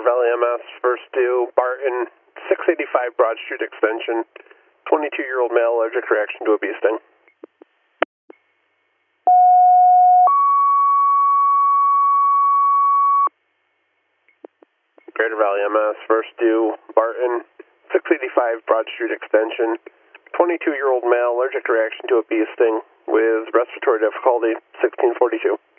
Valley MS, first due, Barton, 685 Broad Street Extension, 22-year-old male, allergic reaction to a bee sting. Greater Valley MS, first due, Barton, 685 Broad Street Extension, 22-year-old male, allergic reaction to a bee sting with respiratory difficulty, 1642.